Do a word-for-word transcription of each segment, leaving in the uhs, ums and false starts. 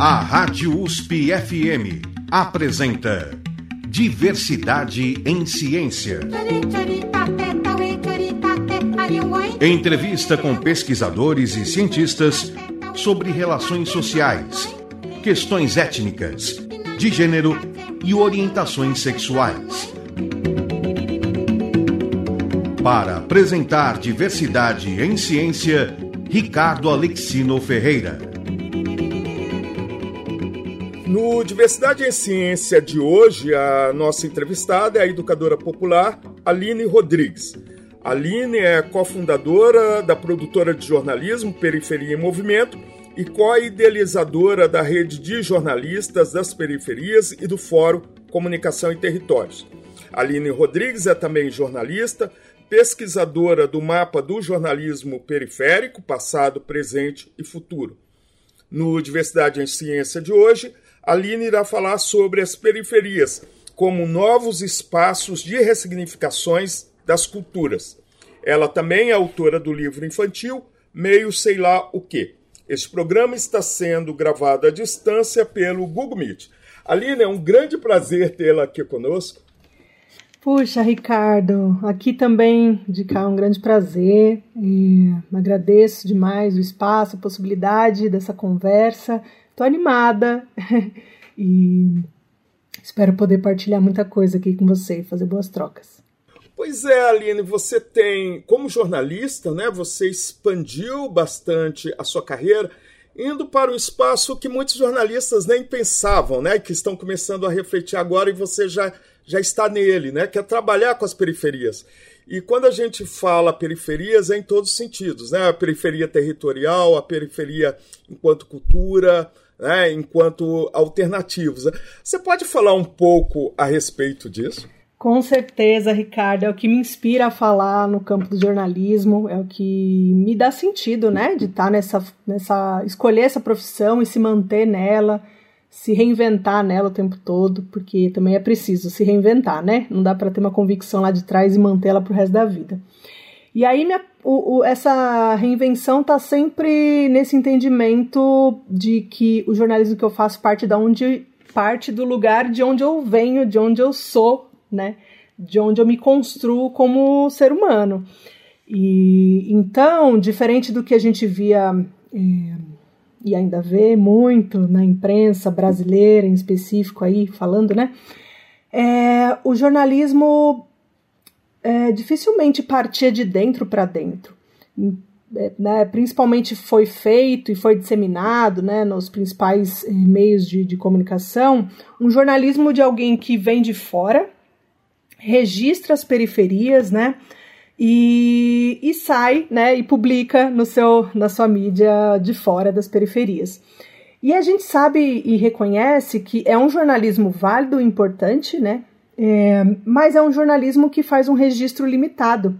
A Rádio U S P F M apresenta Diversidade em Ciência. Entrevista com pesquisadores e cientistas sobre relações sociais, questões étnicas, de gênero e orientações sexuais. Para apresentar Diversidade em Ciência, Ricardo Alexino Ferreira. No Diversidade em Ciência de hoje, a nossa entrevistada é a educadora popular Aline Rodrigues. A Aline é cofundadora da produtora de jornalismo Periferia em Movimento e co-idealizadora da rede de jornalistas das periferias e do Fórum Comunicação e Territórios. A Aline Rodrigues é também jornalista, pesquisadora do mapa do jornalismo periférico, passado, presente e futuro. No Diversidade em Ciência de hoje, a Aline irá falar sobre as periferias como novos espaços de ressignificações das culturas. Ela também é autora do livro infantil Meio Sei Lá O Quê. Este programa está sendo gravado à distância pelo Google Meet. Aline, é um grande prazer tê-la aqui conosco. Puxa, Ricardo, aqui também de cá é um grande prazer e agradeço demais o espaço, a possibilidade dessa conversa. Estou animada e espero poder partilhar muita coisa aqui com você e fazer boas trocas. Pois é, Aline, você tem, como jornalista, né, você expandiu bastante a sua carreira, indo para um espaço que muitos jornalistas nem pensavam, né, que estão começando a refletir agora e você já, já está nele, né, que é trabalhar com as periferias. E quando a gente fala periferias, é em todos os sentidos, né, a periferia territorial, a periferia enquanto cultura, né, enquanto alternativos. Você pode falar um pouco a respeito disso? Com certeza, Ricardo, é o que me inspira a falar no campo do jornalismo, é o que me dá sentido, né, de estar nessa, nessa, escolher essa profissão e se manter nela, se reinventar nela o tempo todo, porque também é preciso se reinventar, né, não dá para ter uma convicção lá de trás e mantê-la pro resto da vida. E aí minha, o, o, essa reinvenção está sempre nesse entendimento de que o jornalismo que eu faço parte, da onde, parte do lugar de onde eu venho, de onde eu sou, né, de onde eu me construo como ser humano. E então, diferente do que a gente via é, e ainda vê muito na imprensa brasileira, em específico aí falando, né, é, o jornalismo é, dificilmente partia de dentro para dentro. É, né, principalmente foi feito e foi disseminado, né, nos principais é, meios de, de comunicação, um jornalismo de alguém que vem de fora, registra as periferias, né, e, e sai, né, e publica no seu, na sua mídia de fora das periferias. E a gente sabe e reconhece que é um jornalismo válido e importante, né, é, mas é um jornalismo que faz um registro limitado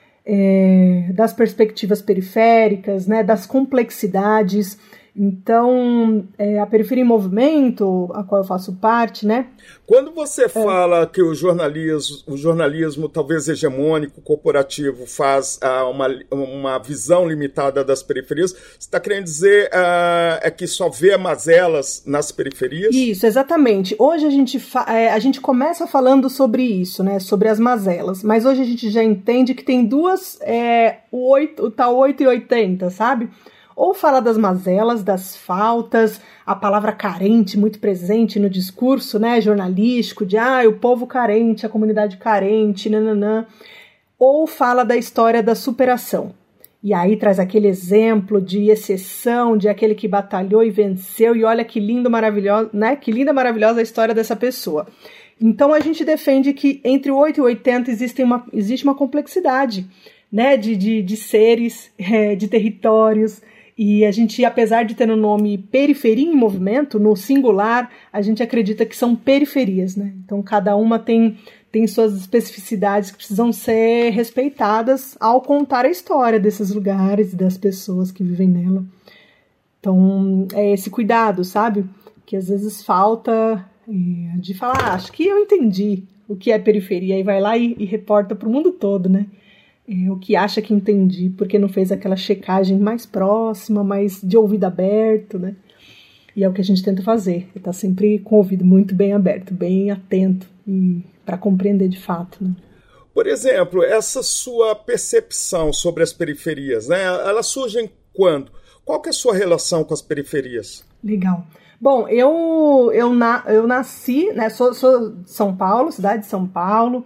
é, das perspectivas periféricas, né, das complexidades. Então, é, a Periferia em Movimento, a qual eu faço parte, né? Quando você é. fala que o jornalismo, o jornalismo talvez hegemônico, corporativo, faz uh, uma, uma visão limitada das periferias, você está querendo dizer uh, é que só vê mazelas nas periferias? Isso, exatamente. Hoje a gente, fa- é, a gente começa falando sobre isso, né? Sobre as mazelas, mas hoje a gente já entende que tem duas, é, o, oito, o tal oito e oitenta, sabe? Ou fala das mazelas, das faltas, a palavra carente muito presente no discurso, né, jornalístico, de ah, o povo carente, a comunidade carente, nananã. Ou fala da história da superação. E aí traz aquele exemplo de exceção, de aquele que batalhou e venceu, e olha que lindo, maravilhoso, né, que linda, maravilhosa a história dessa pessoa. Então a gente defende que entre o oito e o oitenta existe uma, existe uma complexidade, né, de, de, de seres, é, de territórios. E a gente, apesar de ter no nome Periferia em Movimento, no singular, a gente acredita que são periferias, né? Então, cada uma tem, tem suas especificidades que precisam ser respeitadas ao contar a história desses lugares e das pessoas que vivem nela. Então, é esse cuidado, sabe? Que às vezes falta é, de falar, ah, acho que eu entendi o que é periferia, e vai lá e, e reporta para o mundo todo, né? É, o que acha que entendi, porque não fez aquela checagem mais próxima, mais de ouvido aberto, né? E é o que a gente tenta fazer, estar sempre com o ouvido muito bem aberto, bem atento, e para compreender de fato, né? Por exemplo, essa sua percepção sobre as periferias, né? Elas surgem quando? Qual que é a sua relação com as periferias? Legal. Bom, eu, eu, na, eu nasci, né? Sou, sou de São Paulo, cidade de São Paulo.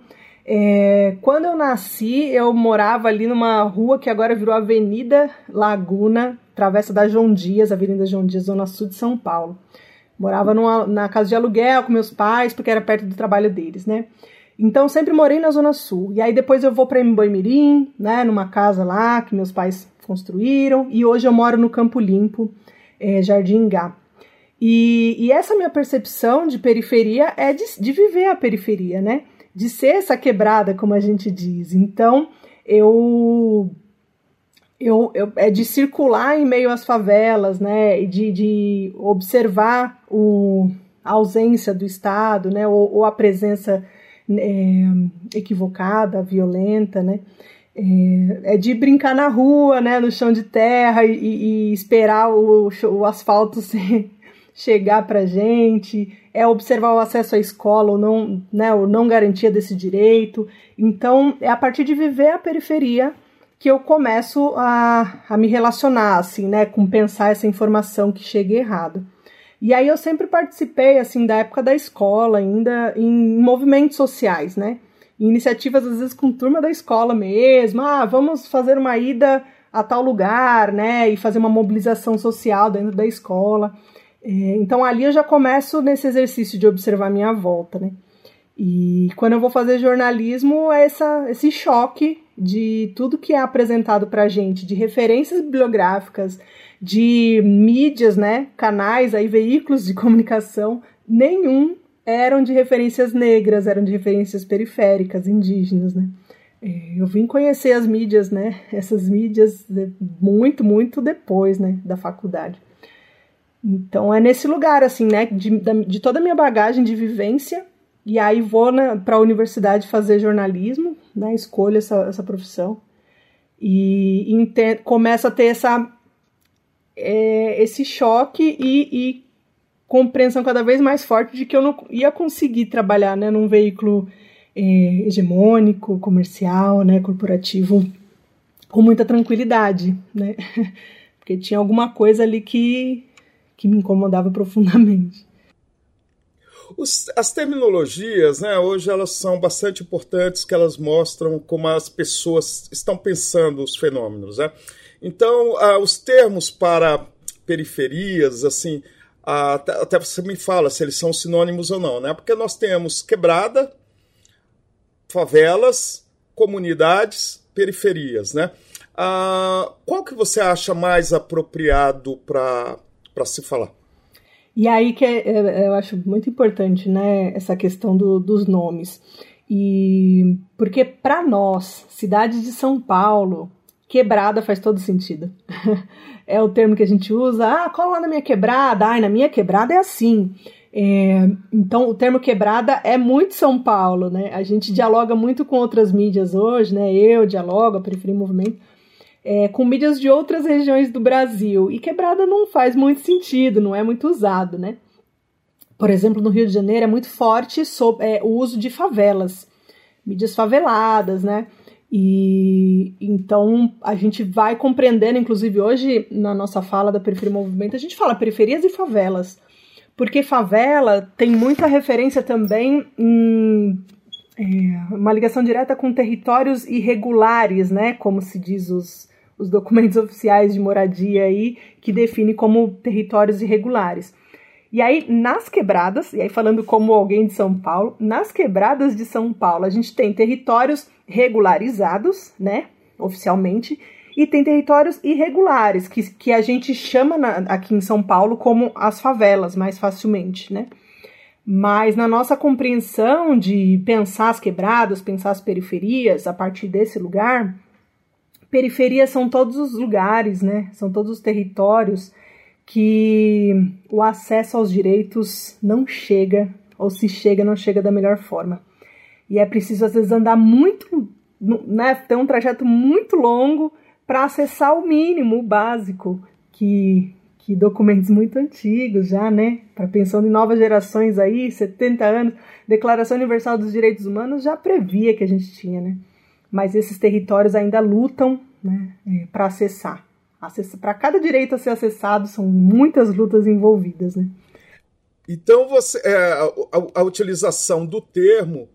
É, quando eu nasci, eu morava ali numa rua que agora virou Avenida Laguna, travessa da João Dias, Avenida João Dias, Zona Sul de São Paulo. Morava numa, na casa de aluguel com meus pais, porque era perto do trabalho deles, né? Então, sempre morei na Zona Sul. E aí, depois eu vou para Emboimirim, né, numa casa lá que meus pais construíram. E hoje eu moro no Campo Limpo, é, Jardim Ingá. E, e essa minha percepção de periferia é de, de viver a periferia, né? De ser essa quebrada, como a gente diz. Então, eu, eu, eu é de circular em meio às favelas, né? E de, de observar o, a ausência do Estado, né? Ou, ou a presença É, equivocada, violenta, né? É, é de brincar na rua, né? No chão de terra e, e esperar o, o asfalto se, chegar pra gente, é observar o acesso à escola ou não, né? Ou não garantia desse direito. Então, é a partir de viver a periferia que eu começo a, a me relacionar, assim, né? Com pensar essa informação que chega errado. E aí eu sempre participei, assim, da época da escola, ainda em movimentos sociais, né? Em iniciativas, às vezes, com turma da escola mesmo. Ah, vamos fazer uma ida a tal lugar, né? E fazer uma mobilização social dentro da escola. É, então, ali eu já começo nesse exercício de observar a minha volta, né? E quando eu vou fazer jornalismo, é essa, esse choque de tudo que é apresentado pra gente, de referências bibliográficas, de mídias, né, canais, aí, veículos de comunicação, nenhum eram de referências negras, eram de referências periféricas, indígenas, né. Eu vim conhecer as mídias, né, essas mídias muito, muito depois, né, da faculdade. Então é nesse lugar, assim, né, de, de toda a minha bagagem de vivência, e aí vou para a universidade fazer jornalismo, né, escolho essa, essa profissão, e, e ente, começo a ter essa... É, esse choque e, e compreensão cada vez mais forte de que eu não ia conseguir trabalhar, né, num veículo é, hegemônico, comercial, né, corporativo, com muita tranquilidade, né, porque tinha alguma coisa ali que, que me incomodava profundamente. Os, as terminologias, né, hoje elas são bastante importantes, que elas mostram como as pessoas estão pensando os fenômenos, né? Então, ah, os termos para periferias, assim, ah, até, até você me fala se eles são sinônimos ou não, né? Porque nós temos quebrada, favelas, comunidades, periferias, né? Ah, qual que você acha mais apropriado para para se falar? E aí que é, eu acho muito importante, né, essa questão do, dos nomes. E porque para nós, cidade de São Paulo, quebrada faz todo sentido. É o termo que a gente usa. Ah, cola lá na minha quebrada. Ai, na minha quebrada é assim. É, então, o termo quebrada é muito São Paulo, né? A gente dialoga muito com outras mídias hoje, né? Eu dialogo, a Periferia em Movimento, é, com mídias de outras regiões do Brasil. E quebrada não faz muito sentido, não é muito usado, né? Por exemplo, no Rio de Janeiro é muito forte sobre, é, o uso de favelas, mídias faveladas, né? E então a gente vai compreendendo, inclusive hoje na nossa fala da Periferia em Movimento, a gente fala periferias e favelas, porque favela tem muita referência também em é, uma ligação direta com territórios irregulares, né, como se diz os, os documentos oficiais de moradia aí, que define como territórios irregulares. E aí, nas quebradas, e aí falando como alguém de São Paulo, nas quebradas de São Paulo, a gente tem territórios regularizados, né, oficialmente, e tem territórios irregulares, que, que a gente chama na, aqui em São Paulo como as favelas, mais facilmente, né. Mas na nossa compreensão de pensar as quebradas, pensar as periferias, a partir desse lugar, periferias são todos os lugares, né, são todos os territórios que o acesso aos direitos não chega, ou se chega, não chega da melhor forma. E é preciso, às vezes, andar muito, né, ter um trajeto muito longo para acessar o mínimo, o básico, que, que documentos muito antigos já, né, para pensando em novas gerações aí, setenta anos, Declaração Universal dos Direitos Humanos já previa que a gente tinha, né, mas esses territórios ainda lutam, né, é, para acessar. Acessa, para cada direito a ser acessado, são muitas lutas envolvidas, né. Então, você, é, a, a, a utilização do termo,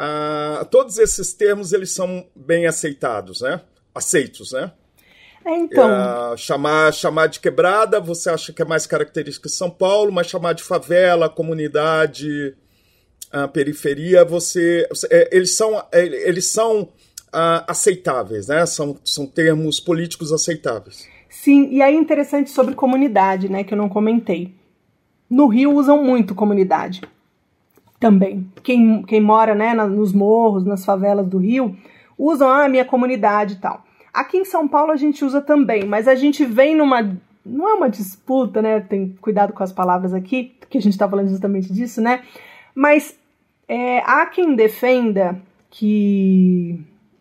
a, todos esses termos, eles são bem aceitados, né, aceitos, né? É, então... É, chamar, chamar de quebrada, você acha que é mais característica de São Paulo, mas chamar de favela, comunidade, a periferia, você, é, eles são, é, eles são uh, aceitáveis, né? São, são termos políticos aceitáveis. Sim, e aí interessante sobre comunidade, né, que eu não comentei. No Rio usam muito comunidade também. Quem, quem mora, né, nos morros, nas favelas do Rio, usam a ah, minha comunidade e tal. Aqui em São Paulo a gente usa também, mas a gente vem numa... Não é uma disputa, né? Tem cuidado com as palavras aqui, porque a gente está falando justamente disso, né? Mas é, há quem defenda que...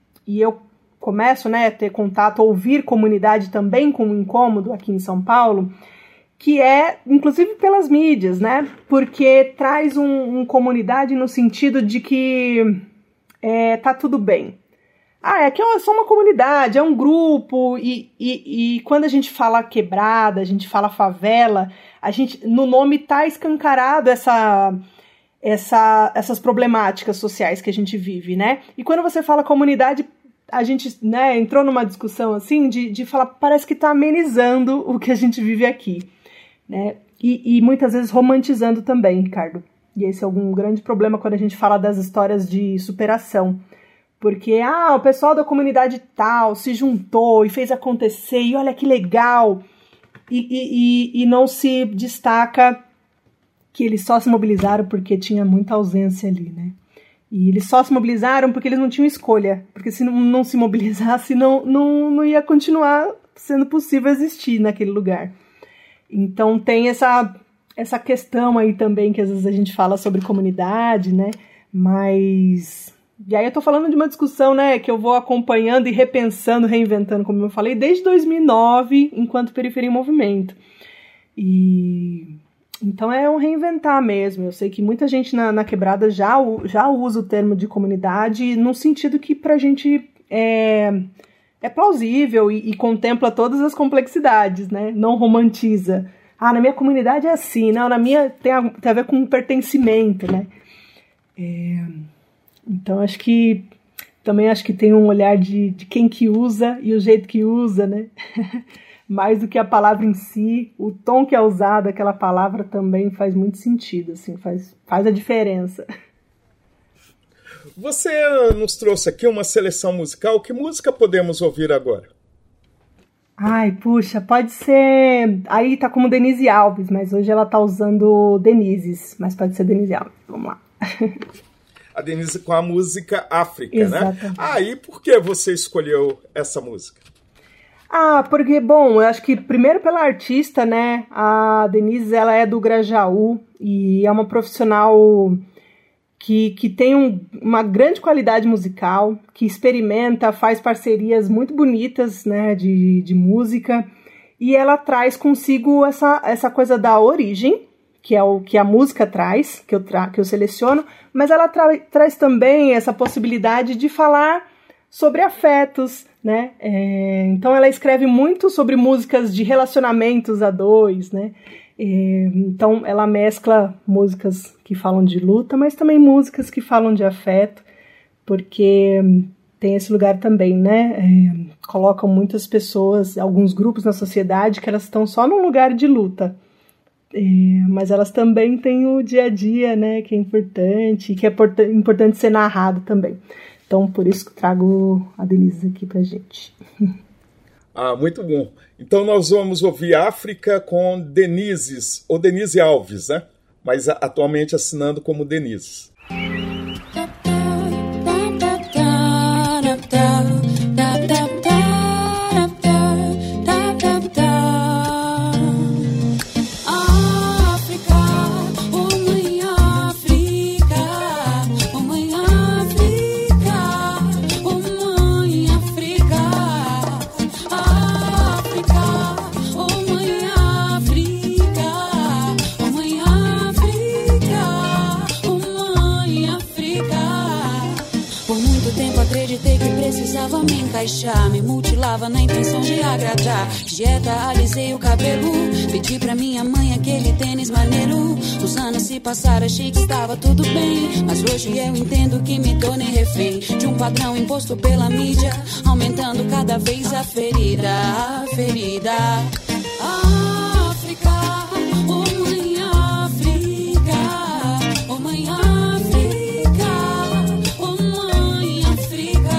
E eu começo, né, a ter contato, a ouvir comunidade também com um incômodo aqui em São Paulo, que é, inclusive pelas mídias, né? Porque traz um, um comunidade no sentido de que é, tá tudo bem. Ah, aqui é só uma comunidade, é um grupo, e, e, e quando a gente fala quebrada, a gente fala favela, a gente, no nome tá escancarado essa, essa, essas problemáticas sociais que a gente vive, né? E quando você fala comunidade, a gente, né, entrou numa discussão assim de, de falar, parece que tá amenizando o que a gente vive aqui, né? E, e muitas vezes romantizando também, Ricardo. E esse é algum grande problema quando a gente fala das histórias de superação. Porque, ah, o pessoal da comunidade tal se juntou e fez acontecer, e olha que legal. E, e, e não se destaca que eles só se mobilizaram porque tinha muita ausência ali, né? E eles só se mobilizaram porque eles não tinham escolha. Porque se não, não se mobilizasse, não, não, não ia continuar sendo possível existir naquele lugar. Então tem essa, essa questão aí também, que às vezes a gente fala sobre comunidade, né? Mas... E aí eu tô falando de uma discussão, né, que eu vou acompanhando e repensando, reinventando, como eu falei, desde dois mil e nove, enquanto Periferia em Movimento. E... Então é um reinventar mesmo. Eu sei que muita gente na, na quebrada já, já usa o termo de comunidade num sentido que pra gente é, é plausível e, e contempla todas as complexidades, né? Não romantiza. Ah, na minha comunidade é assim, não, na minha tem a, tem a ver com pertencimento, né? É... Então, acho que também acho que tem um olhar de, de quem que usa e o jeito que usa, né? Mais do que a palavra em si, o tom que é usado, aquela palavra também faz muito sentido, assim, faz, faz a diferença. Você nos trouxe aqui uma seleção musical. Que música podemos ouvir agora? Ai, puxa, pode ser... Aí tá como Denise Alves, mas hoje ela tá usando Denises, mas pode ser Denise Alves. Vamos lá. A Denise com a música África, Exatamente. Né? Ah, e por que você escolheu essa música? Ah, porque, bom, eu acho que primeiro pela artista, né? A Denise, ela é do Grajaú e é uma profissional que, que tem um, uma grande qualidade musical, que experimenta, faz parcerias muito bonitas, né, de, de música, e ela traz consigo essa, essa coisa da origem, que é o que a música traz, que eu, tra- que eu seleciono, mas ela tra- traz também essa possibilidade de falar sobre afetos, né? É, então ela escreve muito sobre músicas de relacionamentos a dois, né? É, então ela mescla músicas que falam de luta, mas também músicas que falam de afeto, porque tem esse lugar também, né? É, colocam muitas pessoas, alguns grupos na sociedade que elas estão só num lugar de luta. É, mas elas também têm o dia a dia, né, que é importante, que é porta- importante ser narrado também. Então, por isso que trago a Denise aqui pra gente. Ah, muito bom. Então nós vamos ouvir África com Denises, ou Denise Alves, né? Mas atualmente assinando como Denise. África, encaixar. Me mutilava na intenção de agradar. Dieta, alisei o cabelo. Pedi pra minha mãe aquele tênis maneiro. Os anos se passaram, achei que estava tudo bem. Mas hoje eu entendo que me tornei refém de um padrão imposto pela mídia, aumentando cada vez a ferida, a ferida. África, oh mãe África, oh mãe África, oh mãe África,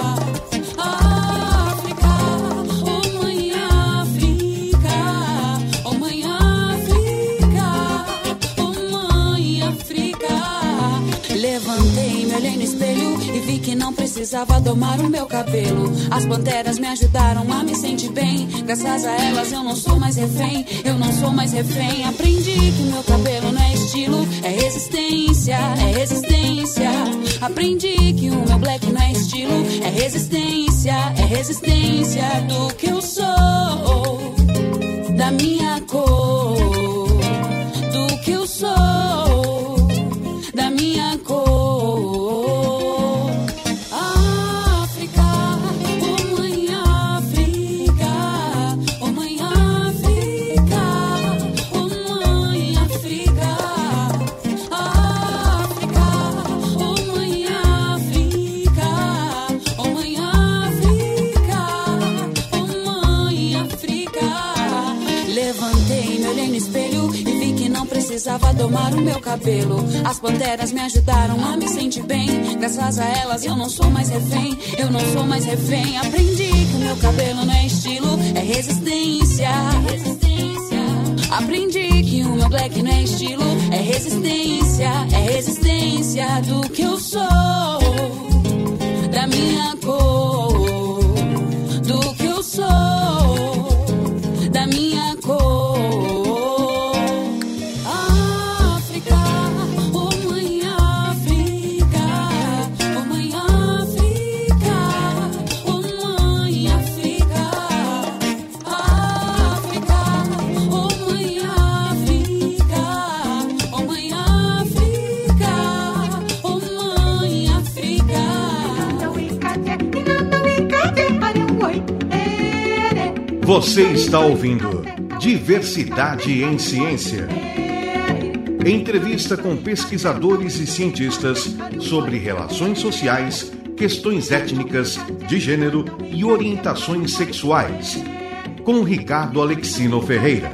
África, oh mãe África, oh mãe África, oh mãe África. Levantei, me olhei no espelho e vi que não precisava domar o meu cabelo. As panteras me ajudaram a me sentir bem. Graças a elas eu não sou mais refém. Eu não sou mais refém. Aprendi que o meu cabelo não é estilo, é resistência, é resistência. Aprendi que o meu black não é estilo, é resistência, é resistência do que eu sou, da minha cor, do que eu sou, da minha cor. Precisava domar o meu cabelo. As panteras me ajudaram a me sentir bem. Graças a elas eu não sou mais refém. Eu não sou mais refém. Aprendi que o meu cabelo não é estilo, é resistência, é resistência. Aprendi que o meu black não é estilo, é resistência, é resistência do que eu sou, da minha cor, do que eu sou, da minha cor. Você está ouvindo Diversidade em Ciência. Entrevista com pesquisadores e cientistas sobre relações sociais, questões étnicas, de gênero e orientações sexuais. Com Ricardo Alexino Ferreira.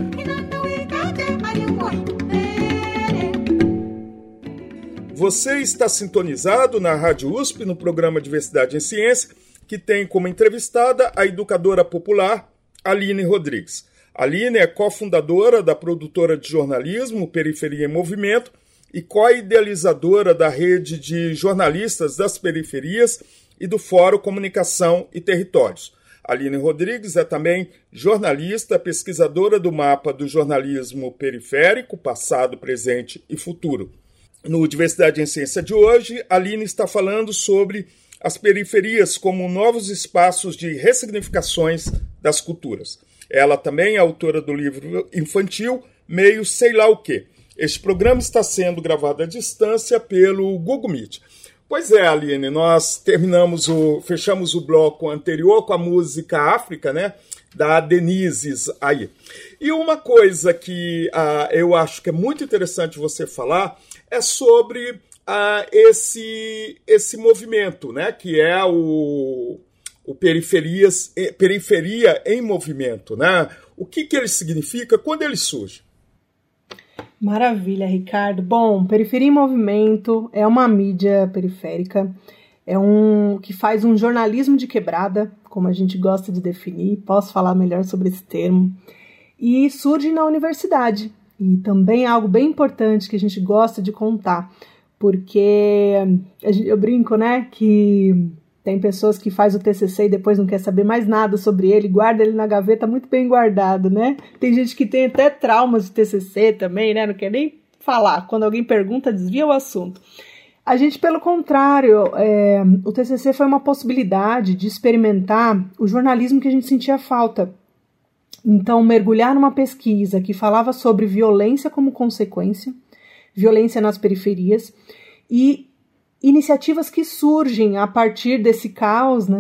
Você está sintonizado na Rádio U S P no programa Diversidade em Ciência, que tem como entrevistada a educadora popular Aline Rodrigues. Aline é cofundadora da produtora de jornalismo Periferia em Movimento e co-idealizadora da rede de jornalistas das periferias e do Fórum Comunicação e Territórios. Aline Rodrigues é também jornalista, pesquisadora do mapa do jornalismo periférico, passado, presente e futuro. No Diversidade em Ciência de hoje, Aline está falando sobre as periferias como novos espaços de ressignificações das culturas. Ela também é autora do livro infantil Meio Sei Lá O Quê. Este programa está sendo gravado à distância pelo Google Meet. Pois é, Aline, nós terminamos o, fechamos o bloco anterior com a música África, né, da Denise aí. E uma coisa que uh, eu acho que é muito interessante você falar é sobre Uh, esse, esse movimento, né, que é o, o periferias, Periferia em Movimento. Né? O que, que ele significa, quando ele surge? Maravilha, Ricardo. Bom, Periferia em Movimento é uma mídia periférica, é um que faz um jornalismo de quebrada, como a gente gosta de definir, posso falar melhor sobre esse termo, e surge na universidade. E também é algo bem importante que a gente gosta de contar, porque eu brinco, né, que tem pessoas que fazem o T C C e depois não quer saber mais nada sobre ele, guarda ele na gaveta muito bem guardado, né? Tem gente que tem até traumas de T C C também, né? Não quer nem falar. Quando alguém pergunta, desvia o assunto. A gente, pelo contrário, é, o T C C foi uma possibilidade de experimentar o jornalismo que a gente sentia falta. Então, mergulhar numa pesquisa que falava sobre violência como consequência, violência nas periferias, e iniciativas que surgem a partir desse caos, né,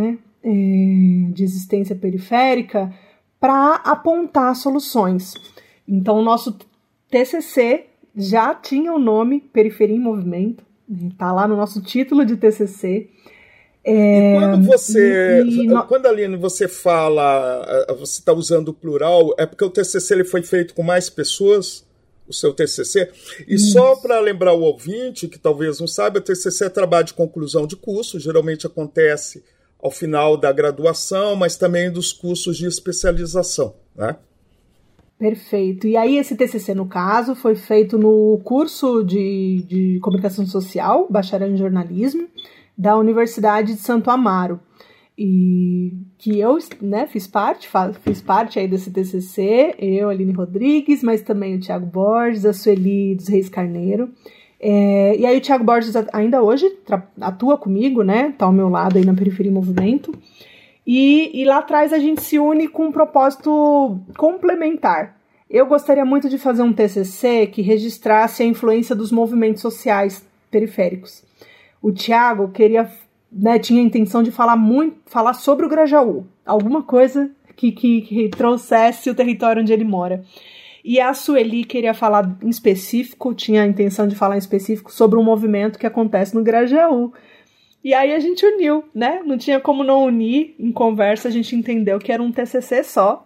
é, de existência periférica para apontar soluções. Então, o nosso T C C já tinha o nome Periferia em Movimento, está lá no nosso título de T C C. É, e quando você, e, e, quando Aline, você fala, você está usando o plural, é porque o T C C ele foi feito com mais pessoas? O seu T C C. E Isso. Só para lembrar o ouvinte, que talvez não saiba, o T C C é trabalho de conclusão de curso, geralmente acontece ao final da graduação, mas também dos cursos de especialização, né? Perfeito. E aí esse T C C, no caso, foi feito no curso de, de Comunicação Social, bacharel em Jornalismo, da Universidade de Santo Amaro. E que eu, né, fiz parte, fiz parte aí desse T C C, eu, Aline Rodrigues, mas também o Thiago Borges, a Sueli dos Reis Carneiro. É, e aí o Thiago Borges ainda hoje atua comigo, né, tá ao meu lado aí na Periferia em Movimento. E, e lá atrás a gente se une com um propósito complementar. Eu gostaria muito de fazer um T C C que registrasse a influência dos movimentos sociais periféricos. O Thiago queria... Né, tinha a intenção de falar muito, falar sobre o Grajaú, alguma coisa que, que, que trouxesse o território onde ele mora. E a Sueli queria falar em específico, tinha a intenção de falar em específico sobre um movimento que acontece no Grajaú. E aí a gente uniu, né? Não tinha como não unir. Em conversa a gente entendeu que era um T C C só.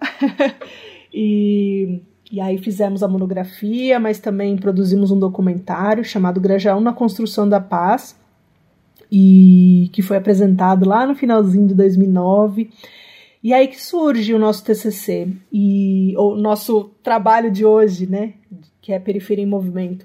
e, e aí fizemos a monografia, mas também produzimos um documentário chamado Grajaú na Construção da Paz, e que foi apresentado lá no finalzinho de dois mil e nove, e aí que surge o nosso T C C, e o nosso trabalho de hoje, né, que é Periferia em Movimento.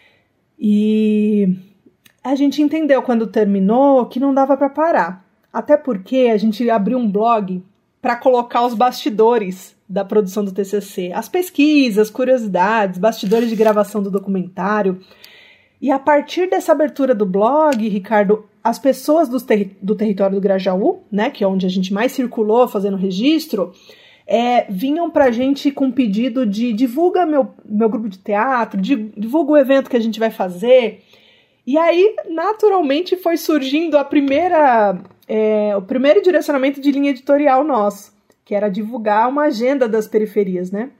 E a gente entendeu quando terminou que não dava para parar, até porque a gente abriu um blog para colocar os bastidores da produção do T C C, as pesquisas, curiosidades, bastidores de gravação do documentário. E a partir dessa abertura do blog, Ricardo, as pessoas do, ter- do território do Grajaú, né, que é onde a gente mais circulou fazendo registro, é, vinham pra gente com pedido de divulga meu, meu grupo de teatro, de, divulga o evento que a gente vai fazer. E aí, naturalmente, foi surgindo a primeira, é, o primeiro direcionamento de linha editorial nosso, que era divulgar uma agenda das periferias, né?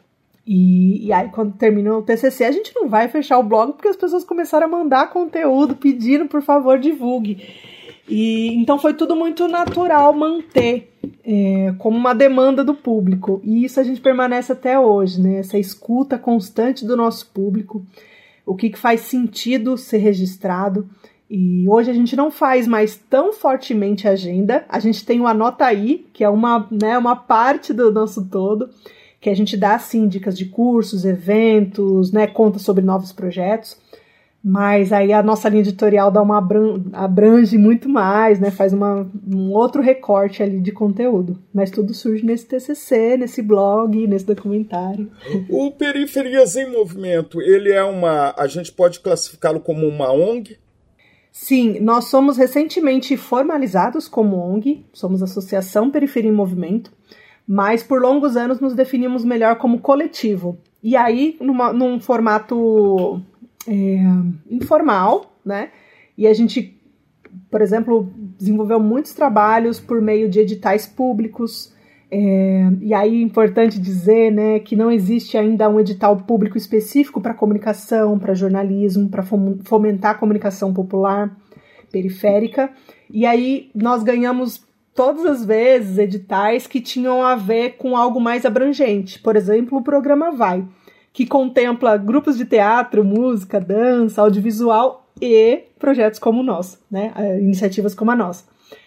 E, e aí, quando terminou o T C C, a gente não vai fechar o blog porque as pessoas começaram a mandar conteúdo pedindo, por favor, divulgue. E, então foi tudo muito natural manter é, como uma demanda do público. E isso a gente permanece até hoje, né? Essa escuta constante do nosso público, o que, que faz sentido ser registrado. E hoje a gente não faz mais tão fortemente agenda. A gente tem o Anota Aí, que é uma, né, uma parte do nosso todo, que a gente dá, sim, dicas de cursos, eventos, né, conta sobre novos projetos, mas aí a nossa linha editorial dá uma abran- abrange muito mais, né, faz uma, um outro recorte ali de conteúdo, mas tudo surge nesse T C C, nesse blog, nesse documentário. O Periferias em Movimento, ele é uma, a gente pode classificá-lo como uma O N G? Sim, nós somos recentemente formalizados como O N G, somos Associação Periferia em Movimento, mas por longos anos nos definimos melhor como coletivo. E aí, numa, num formato é, informal, né? E a gente, por exemplo, desenvolveu muitos trabalhos por meio de editais públicos. É, e aí, é importante dizer, né, que não existe ainda um edital público específico para comunicação, para jornalismo, para fomentar a comunicação popular periférica. E aí, nós ganhamos todas as vezes editais que tinham a ver com algo mais abrangente. Por exemplo, o programa Vai, que contempla grupos de teatro, música, dança, audiovisual e projetos como o nosso, né? Iniciativas como a nossa.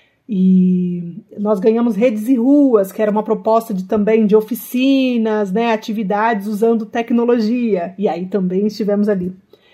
E nós ganhamos Redes e Ruas, que era uma proposta de, também de oficinas, né? Atividades usando tecnologia. E aí também estivemos ali.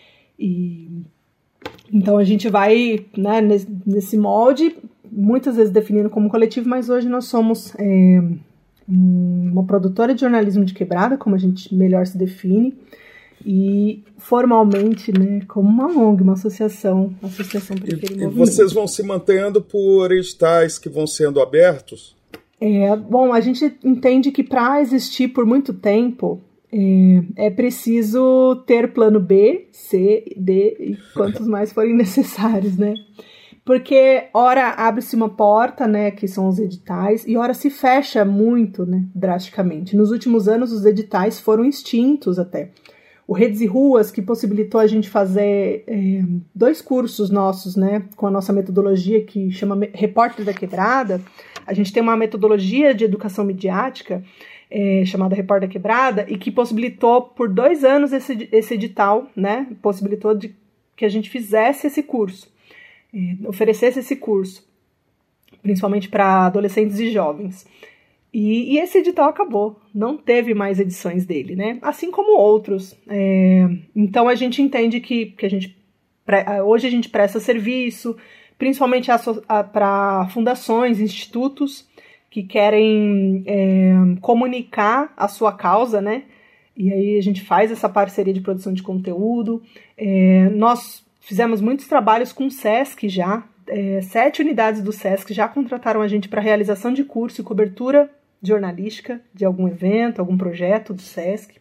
E então a gente vai, né, nesse, nesse molde, muitas vezes definindo como coletivo, mas hoje nós somos é, uma produtora de jornalismo de quebrada, como a gente melhor se define, e formalmente, né, como uma O N G, uma associação, associação Periferia em Movimento. E vocês vão se mantendo por editais que vão sendo abertos? É, bom, a gente entende que para existir por muito tempo, é, é preciso ter plano B, C, D e quantos mais forem necessários, né? Porque ora abre-se uma porta, né, que são os editais, e ora se fecha muito, né, drasticamente. Nos últimos anos, os editais foram extintos até. O Redes e Ruas, que possibilitou a gente fazer é, dois cursos nossos, né, com a nossa metodologia que chama Repórter da Quebrada. A gente tem uma metodologia de educação midiática é, chamada Repórter da Quebrada e que possibilitou por dois anos esse, esse edital, né, possibilitou de, que a gente fizesse esse curso. Oferecesse esse curso, principalmente para adolescentes e jovens. E, e esse edital acabou, não teve mais edições dele, né? Assim como outros. É, então a gente entende que, que a gente, hoje a gente presta serviço, principalmente para fundações, institutos que querem é, comunicar a sua causa, né? E aí a gente faz essa parceria de produção de conteúdo. É, nós fizemos muitos trabalhos com o SESC já, é, sete unidades do SESC já contrataram a gente para realização de curso e cobertura jornalística de algum evento, algum projeto do SESC.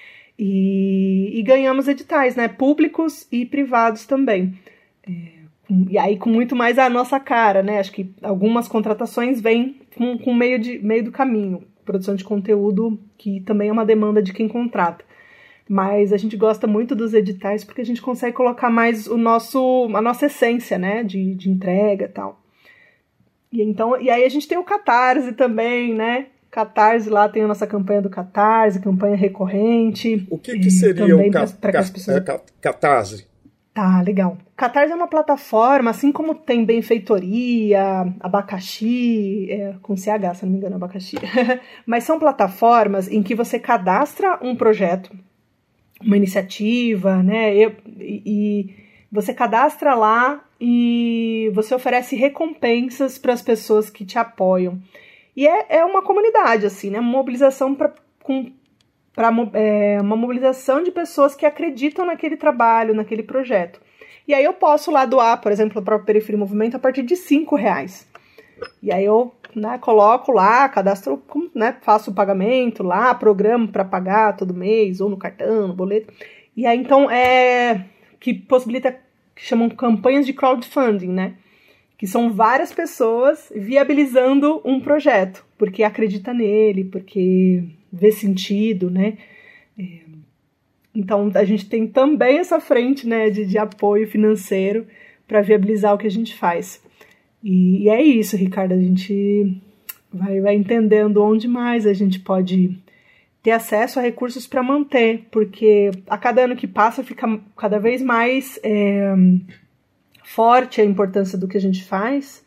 E, e ganhamos editais, né, públicos e privados também. É, e aí com muito mais a nossa cara, né? Acho que algumas contratações vêm com, com meio, de, meio do caminho, produção de conteúdo, que também é uma demanda de quem contrata. Mas a gente gosta muito dos editais porque a gente consegue colocar mais o nosso, a nossa essência, né, de, de entrega e tal. E, então, e aí a gente tem o Catarse também, né? Catarse, lá tem a nossa campanha do Catarse, campanha recorrente. O que, que seria o ca pra, pra ca pessoas... é, Catarse? Tá, legal. Catarse é uma plataforma, assim como tem Benfeitoria, Abacaxi, é, com C H, se não me engano, Abacaxi. Mas são plataformas em que você cadastra um projeto, uma iniciativa, né, e, e você cadastra lá e você oferece recompensas para as pessoas que te apoiam. E é, é uma comunidade, assim, né, mobilização para é, uma mobilização de pessoas que acreditam naquele trabalho, naquele projeto. E aí eu posso lá doar, por exemplo, para o Periferia em Movimento a partir de cinco reais. E aí eu, né, coloco lá, cadastro, né, faço o pagamento lá, programa para pagar todo mês, ou no cartão, no boleto. E aí, então, é que possibilita, que chamam campanhas de crowdfunding, né? Que são várias pessoas viabilizando um projeto, porque acredita nele, porque vê sentido, né? É, então, a gente tem também essa frente, né, de, de apoio financeiro para viabilizar o que a gente faz. E, e é isso, Ricardo, a gente vai, vai entendendo onde mais a gente pode ter acesso a recursos para manter, porque a cada ano que passa fica cada vez mais é, forte a importância do que a gente faz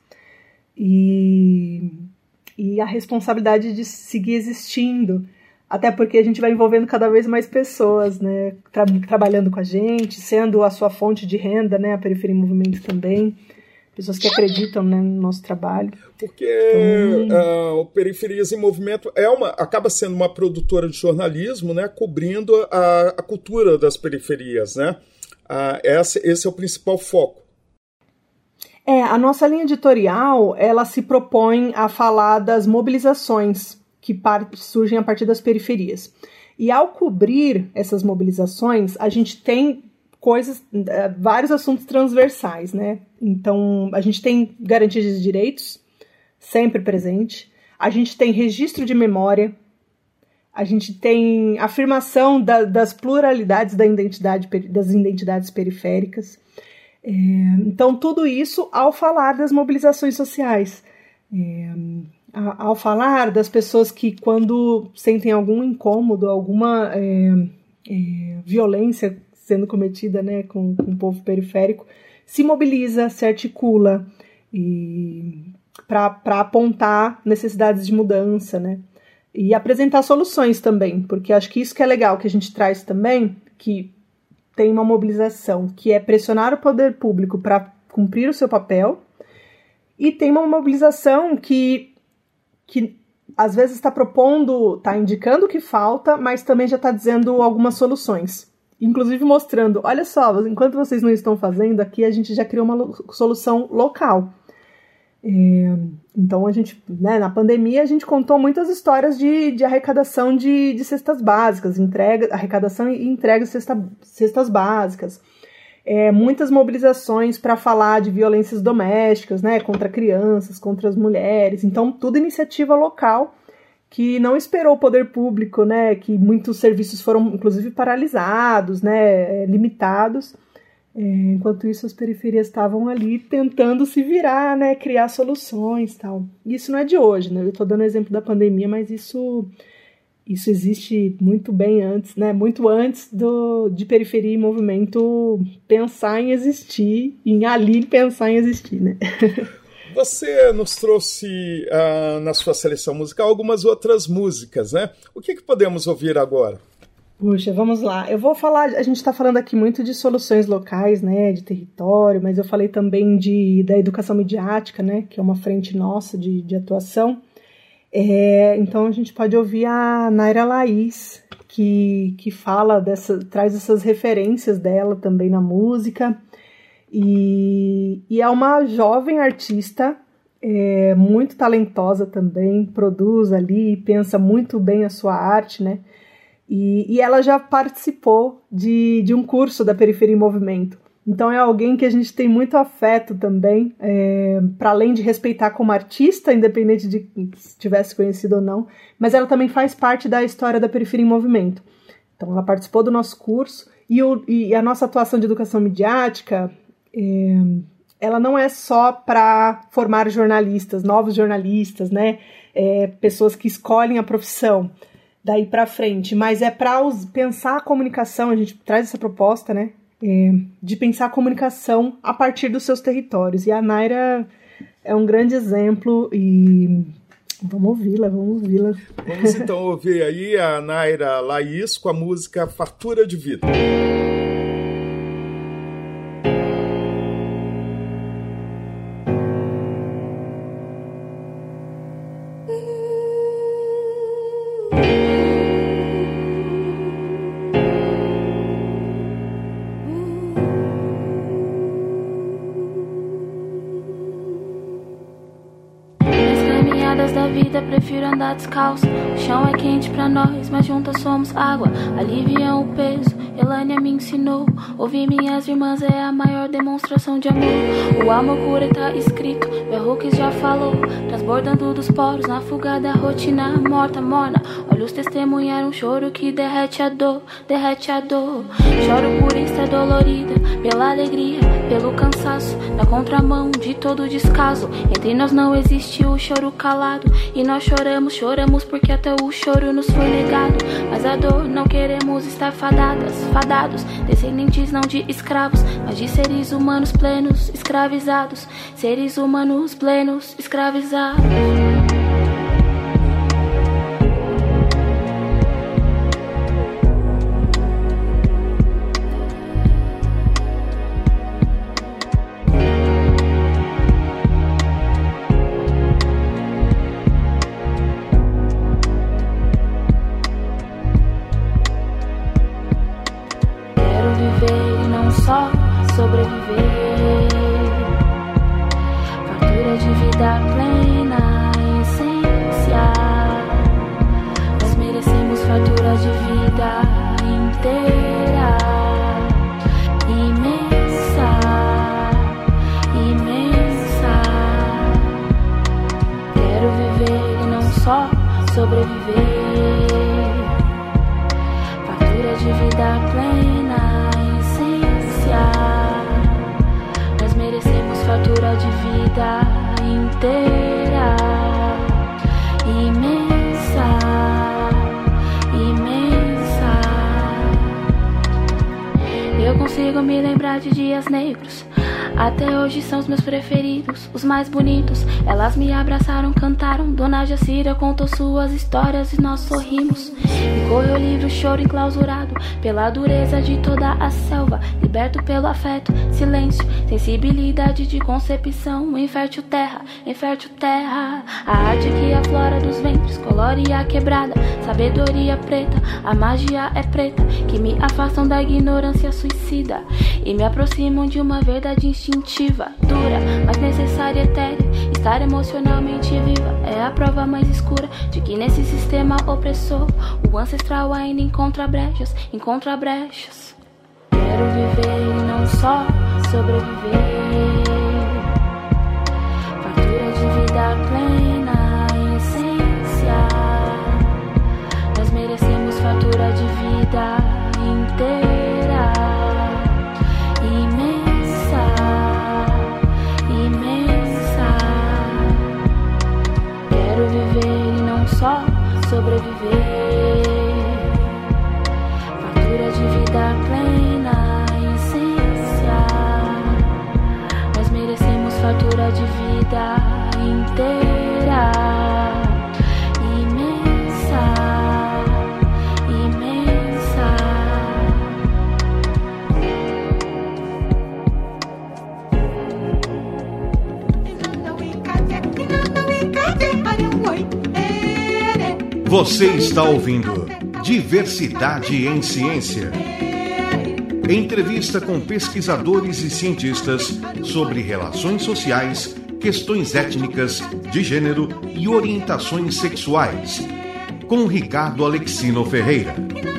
e, e a responsabilidade de seguir existindo, até porque a gente vai envolvendo cada vez mais pessoas, né, tra trabalhando com a gente, sendo a sua fonte de renda, né, a Periferia em Movimento também. Pessoas que acreditam, né, no nosso trabalho. Porque então... uh, o Periferias em Movimento é uma, acaba sendo uma produtora de jornalismo, né, cobrindo a, a cultura das periferias, né? Uh, esse, esse é o principal foco. É, a nossa linha editorial, ela se propõe a falar das mobilizações que surgem a partir das periferias. E ao cobrir essas mobilizações, a gente tem coisas, vários assuntos transversais, né? Então, a gente tem garantia de direitos, sempre presente. A gente tem registro de memória. A gente tem afirmação da, das pluralidades da identidade, das identidades periféricas. É, então, tudo isso ao falar das mobilizações sociais. É, ao falar das pessoas que, quando sentem algum incômodo, alguma é, é, violência sendo cometida, né, com, com o povo periférico, se mobiliza, se articula para apontar necessidades de mudança, né, e apresentar soluções também, porque acho que isso que é legal, que a gente traz também, que tem uma mobilização, que é pressionar o poder público para cumprir o seu papel, e tem uma mobilização que, que às vezes está propondo, está indicando o que falta, mas também já está dizendo algumas soluções. Inclusive mostrando, olha só, enquanto vocês não estão fazendo, aqui a gente já criou uma lo- solução local. É, então, a gente, né, na pandemia, a gente contou muitas histórias de, de arrecadação de, de cestas básicas, entrega, arrecadação e entrega de cesta, cestas básicas. é, muitas mobilizações para falar de violências domésticas, né, contra crianças, contra as mulheres. Então, tudo iniciativa local que não esperou o poder público, né, que muitos serviços foram, inclusive, paralisados, né, limitados. É, enquanto isso, as periferias estavam ali tentando se virar, né, criar soluções e tal. Isso não é de hoje, né? Eu estou dando o exemplo da pandemia, mas isso... Isso existe muito bem antes, né? Muito antes do, de Periferia em Movimento pensar em existir, em ali pensar em existir, né? Você nos trouxe uh, na sua seleção musical algumas outras músicas, né? O que, que podemos ouvir agora? Puxa, vamos lá. Eu vou falar, a gente está falando aqui muito de soluções locais, né? De território, mas eu falei também de, da educação midiática, né? Que é uma frente nossa de, de atuação. É, então a gente pode ouvir a Naira Laís, que, que fala dessa, traz essas referências dela também na música, e, e é uma jovem artista, é, muito talentosa também, produz ali, pensa muito bem a sua arte, né? E, e ela já participou de, de um curso da Periferia em Movimento. Então é alguém que a gente tem muito afeto também, é, para além de respeitar como artista, independente de se tivesse conhecido ou não, mas ela também faz parte da história da Periferia em Movimento. Então ela participou do nosso curso e, o, e a nossa atuação de educação midiática, é, ela não é só para formar jornalistas, novos jornalistas, né, é, pessoas que escolhem a profissão daí para frente, mas é para pensar a comunicação, a gente traz essa proposta, né, É, de pensar a comunicação a partir dos seus territórios. E a Naira é um grande exemplo e vamos ouvi-la, vamos ouvi-la. Vamos então ouvir aí a Naira Laís com a música Fartura de Vida. Prefiro andar descalço. O chão é quente pra nós, mas juntas somos água. Aliviam o peso, Elânia me ensinou. Ouvir minhas irmãs é a maior demonstração de amor. O amor cura tá escrito, Verruques já falou. Transbordando dos poros, na fuga da rotina morta, morna. Olhos testemunhar um choro que derrete a dor, derrete a dor. Choro por estar dolorida, pela alegria, pelo cansaço, na contramão de todo descaso. Entre nós não existe o choro calado, e nós choramos, choramos porque até o choro nos foi negado. Mas a dor não queremos estar fadadas, fadados, descendentes não de escravos, mas de seres humanos plenos, escravizados. Seres humanos plenos, escravizados. Os mais bonitos, elas me abraçaram, cantaram. Dona Jacira contou suas histórias e nós sorrimos. E correu livre o choro enclausurado pela dureza de toda a selva, liberto pelo afeto, silêncio, sensibilidade de concepção. Infértil terra, infértil terra, a arte que aflora dos ventres, colore a quebrada, sabedoria preta, a magia é preta, que me afastam da ignorância suicida e me aproximam de uma verdade instintiva, dura, mas necessária, etérea. Estar emocionalmente viva é a prova mais escura de que nesse sistema opressor o ancestral ainda encontra brechas, encontra brechas. Quero viver e não só sobreviver. Fartura de vida plena em essência. Nós merecemos fartura de vida inteira, imensa, imensa. Quero viver e não só sobreviver. Fartura de vida plena em essência. Nós merecemos fartura de vida inteira, imensa, imensa. Você está ouvindo Diversidade em Ciência. Entrevista com pesquisadores e cientistas sobre relações sociais, questões étnicas, de gênero e orientações sexuais. Com Ricardo Alexino Ferreira.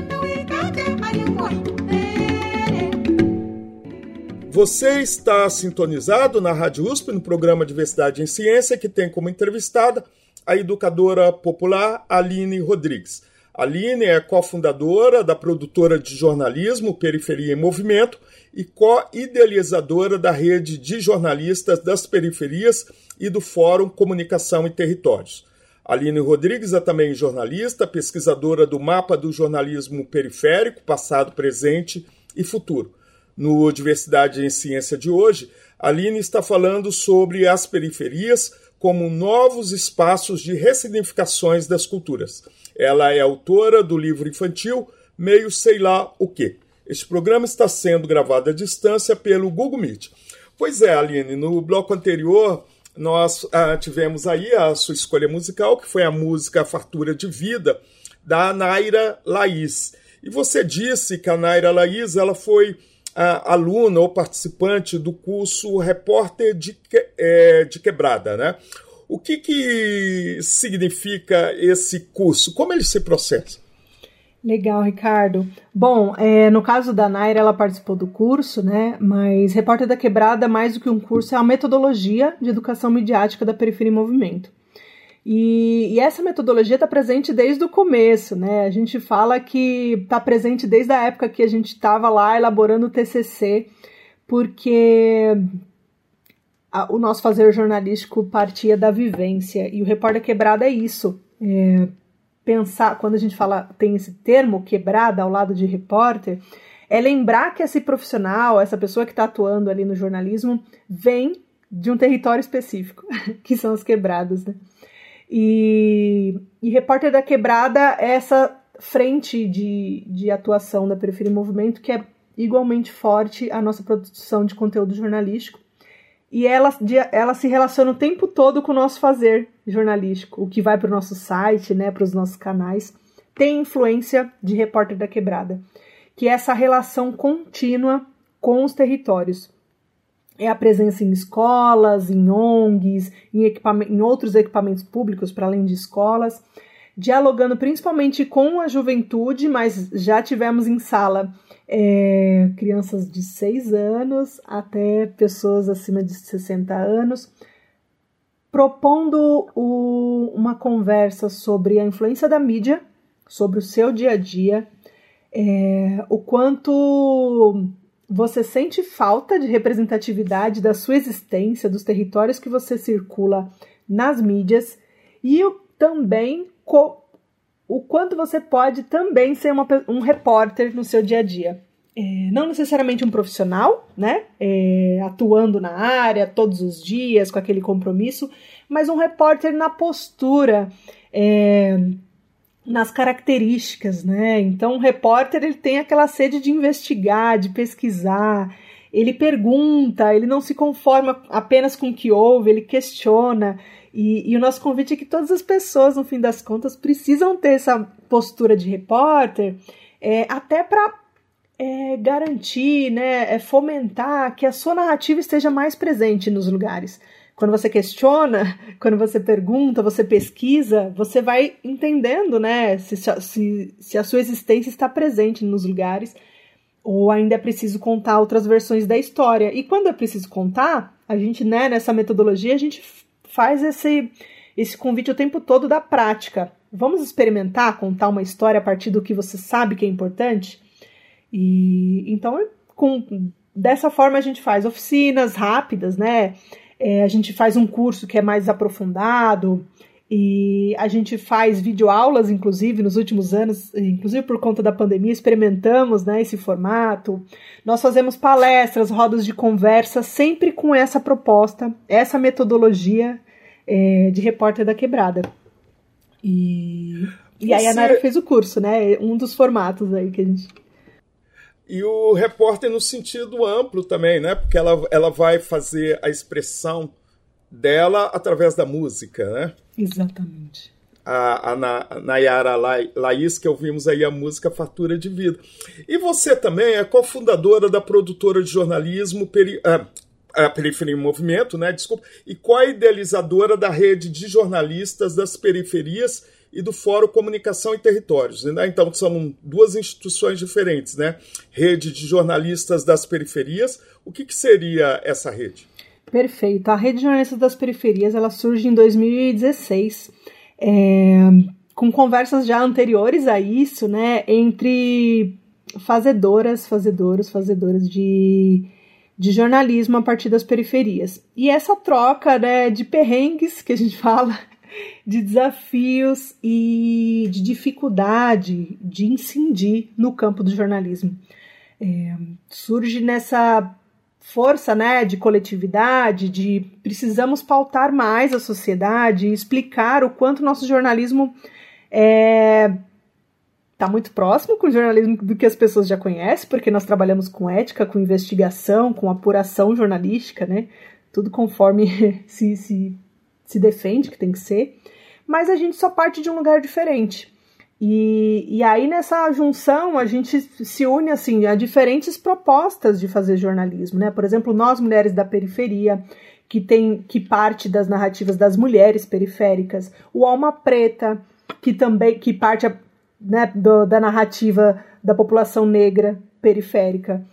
Você está sintonizado na Rádio U S P no programa Diversidade em Ciência, que tem como entrevistada a educadora popular Aline Rodrigues. A Aline é cofundadora da produtora de jornalismo Periferia em Movimento e co-idealizadora da rede de jornalistas das periferias e do Fórum Comunicação e Territórios. A Aline Rodrigues é também jornalista, pesquisadora do Mapa do Jornalismo Periférico, Passado, Presente e Futuro. No Diversidade em Ciência de hoje, a Aline está falando sobre as periferias como novos espaços de ressignificações das culturas. Ela é autora do livro infantil Meio Sei Lá O Quê. Este programa está sendo gravado à distância pelo Google Meet. Pois é, Aline, no bloco anterior nós ah, tivemos aí a sua escolha musical, que foi a música Fartura de Vida, da Naira Laís. E você disse que a Naira Laís ela foi a aluna ou participante do curso Repórter de, que, é, de Quebrada, né? O que, que significa esse curso? Como ele se processa? Legal, Ricardo. Bom, é, no caso da Naira, ela participou do curso, né? Mas Repórter da Quebrada, mais do que um curso, é uma metodologia de educação midiática da Periferia em Movimento. E, e essa metodologia está presente desde o começo, né? A gente fala que está presente desde a época que a gente estava lá elaborando o T C C, porque a, o nosso fazer jornalístico partia da vivência, e o Repórter Quebrada é isso. É, pensar, quando a gente fala, tem esse termo quebrada ao lado de repórter, é lembrar que esse profissional, essa pessoa que está atuando ali no jornalismo, vem de um território específico, que são as quebradas, né? E, e Repórter da Quebrada é essa frente de, de atuação da Periferia em Movimento que é igualmente forte a nossa produção de conteúdo jornalístico, e ela, ela se relaciona o tempo todo com o nosso fazer jornalístico. O que vai para o nosso site, né, para os nossos canais, tem influência de Repórter da Quebrada, que é essa relação contínua com os territórios. É a presença em escolas, em O N Gs, em, equipam- em outros equipamentos públicos, para além de escolas, dialogando principalmente com a juventude, mas já tivemos em sala é, crianças de seis anos até pessoas acima de sessenta anos, propondo o, uma conversa sobre a influência da mídia, sobre o seu dia a dia, é, o quanto você sente falta de representatividade da sua existência, dos territórios que você circula nas mídias, e o, também co, o quanto você pode também ser uma, um repórter no seu dia a dia. É, não necessariamente um profissional, né, é, atuando na área todos os dias com aquele compromisso, mas um repórter na postura, é, nas características, né? Então, o repórter ele tem aquela sede de investigar, de pesquisar, ele pergunta, ele não se conforma apenas com o que ouve, ele questiona, e, e o nosso convite é que todas as pessoas, no fim das contas, precisam ter essa postura de repórter, é, até para é, garantir, né, é, fomentar que a sua narrativa esteja mais presente nos lugares. Quando você questiona, quando você pergunta, você pesquisa, você vai entendendo, né, se, se, se a sua existência está presente nos lugares. ou ainda é preciso contar outras versões da história. E quando é preciso contar, a gente, né, nessa metodologia, a gente faz esse, esse convite o tempo todo da prática. Vamos experimentar contar uma história a partir do que você sabe que é importante? E então, com, dessa forma, a gente faz oficinas rápidas, né? É, a gente faz um curso que é mais aprofundado, e a gente faz videoaulas, inclusive, nos últimos anos, inclusive por conta da pandemia, experimentamos, né, esse formato. Nós fazemos palestras, rodas de conversa, sempre com essa proposta, essa metodologia é, de repórter da quebrada. E, e aí Você... a Nara fez o curso, né, um dos formatos aí que a gente... E o repórter no sentido amplo também, né, porque ela, ela vai fazer a expressão dela através da música, né? Exatamente. A, a Nayara Laís, que ouvimos aí a música Fartura de Vida. E você também é cofundadora da produtora de jornalismo Peri, ah, a Periferia em Movimento, né? Desculpa, e co-idealizadora da rede de jornalistas das periferias e do Fórum Comunicação e Territórios. Né? Então, são duas instituições diferentes, né? Rede de jornalistas das periferias. O que, que seria essa rede? Perfeito. A Rede de Jornalistas das Periferias, ela surge em dois mil e dezesseis, é, com conversas já anteriores a isso, né, entre fazedoras, fazedores, fazedoras de, de jornalismo a partir das periferias. E essa troca, né, de perrengues, que a gente fala, de desafios e de dificuldade de incidir no campo do jornalismo. É, surge nessa força, né, de coletividade, de precisamos pautar mais a sociedade, explicar o quanto o nosso jornalismo é, tá muito próximo com o jornalismo do que as pessoas já conhecem, porque nós trabalhamos com ética, com investigação, com apuração jornalística, né, tudo conforme se, se, se defende que tem que ser, mas a gente só parte de um lugar diferente. E, e aí, nessa junção, a gente se une assim, a diferentes propostas de fazer jornalismo, né? Por exemplo, Nós Mulheres da Periferia, que, tem, que parte das narrativas das mulheres periféricas. O Alma Preta, que também que parte, né, do, da narrativa da população negra periférica.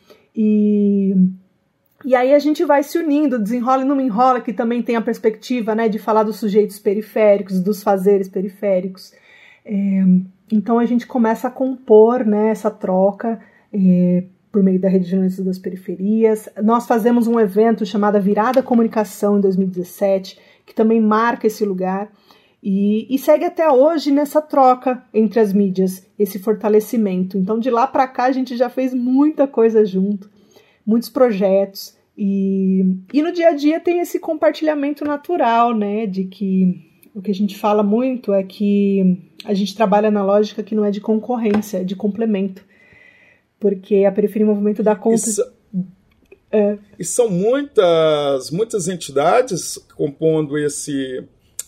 E, e aí a gente vai se unindo, Desenrola e Não Me Enrola, que também tem a perspectiva, né, de falar dos sujeitos periféricos, dos fazeres periféricos. É, então a gente começa a compor, né, essa troca é, por meio da Rede de Jornalistas das Periferias. Nós fazemos um evento chamado Virada Comunicação em dois mil e dezessete, que também marca esse lugar e, e segue até hoje nessa troca entre as mídias, esse fortalecimento. Então de lá para cá a gente já fez muita coisa junto, muitos projetos e, e no dia a dia tem esse compartilhamento natural, né, de que o que a gente fala muito é que a gente trabalha na lógica que não é de concorrência, é de complemento. Porque a Periferia em Movimento dá conta... Isso, é. E são muitas, muitas entidades compondo esse,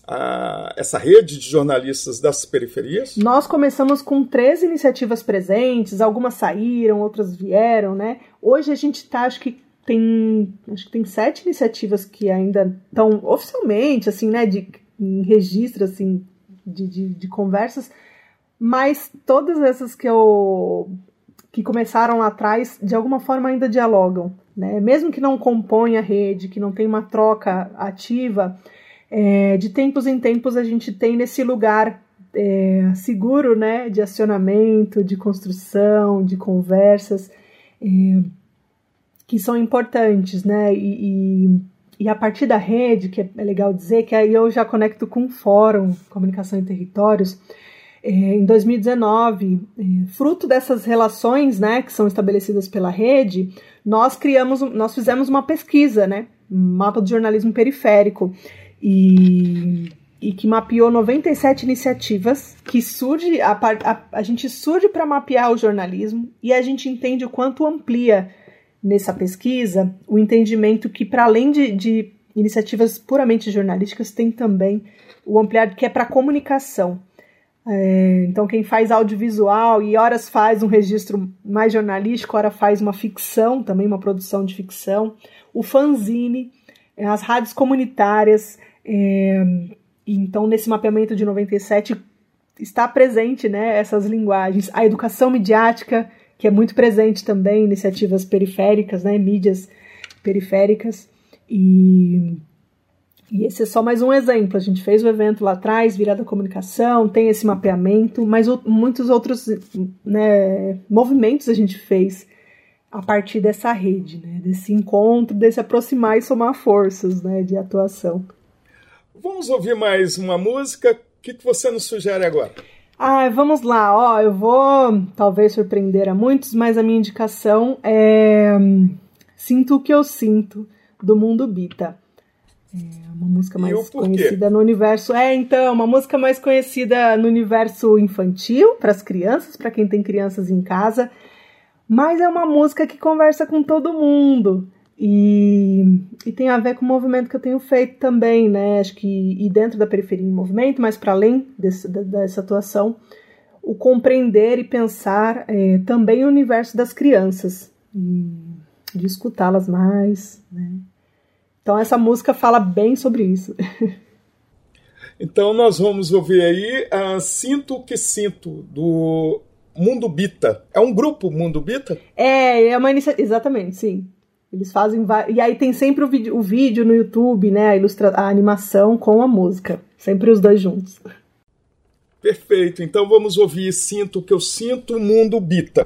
a, essa rede de jornalistas das periferias? Nós começamos com três iniciativas presentes, algumas saíram, outras vieram, né? Hoje a gente está, acho que tem, acho que tem sete iniciativas que ainda estão oficialmente, assim, né, de... em registro, assim, de, de, de conversas, mas todas essas que eu que começaram lá atrás, de alguma forma ainda dialogam, né? Mesmo que não compõe a rede, que não tem uma troca ativa, é, de tempos em tempos a gente tem nesse lugar é, seguro, né, de acionamento, de construção, de conversas, é, que são importantes, né, e, e E a partir da rede, que é legal dizer, que aí eu já conecto com o Fórum Comunicação e Territórios, é, em dois mil e dezenove, é, fruto dessas relações, né, que são estabelecidas pela rede, nós criamos, nós fizemos uma pesquisa, né, um mapa do jornalismo periférico, e, e que mapeou noventa e sete iniciativas, que surge, a, a, a gente surge para mapear o jornalismo, e a gente entende o quanto amplia nessa pesquisa, o entendimento que, para além de, de iniciativas puramente jornalísticas, tem também o ampliado que é para comunicação. É, então, quem faz audiovisual e horas faz um registro mais jornalístico, hora faz uma ficção, também uma produção de ficção, o fanzine, as rádios comunitárias. É, então, nesse mapeamento de noventa e sete, está presente, né, essas linguagens. A educação midiática, que é muito presente também, iniciativas periféricas, né, mídias periféricas, e, e esse é só mais um exemplo. A gente fez o evento lá atrás, Virada Comunicação, tem esse mapeamento, mas o, muitos outros, né, movimentos a gente fez a partir dessa rede, né, desse encontro, desse aproximar e somar forças, né, de atuação. Vamos ouvir mais uma música. O que, que você nos sugere agora? Ah, vamos lá. Ó, eu vou talvez surpreender a muitos, mas a minha indicação é Sinto o que eu sinto, do Mundo Bita. É uma música mais conhecida no universo. É, então, uma música mais conhecida no universo infantil, para as crianças, para quem tem crianças em casa. Mas é uma música que conversa com todo mundo. E, e tem a ver com o movimento que eu tenho feito também, né? Acho que e dentro da Periferia em Movimento, mas para além desse, dessa atuação, o compreender e pensar é, também o universo das crianças, e de escutá-las mais, né? Então essa música fala bem sobre isso. Então nós vamos ouvir aí a Sinto o que Sinto, do Mundo Bita. É um grupo, Mundo Bita? É, é uma iniciativa, exatamente, sim. Eles fazem... E aí tem sempre o vídeo, o vídeo no YouTube, né? A, ilustra... a animação com a música. Sempre os dois juntos. Perfeito. Então vamos ouvir Sinto o que eu sinto, Mundo Bita.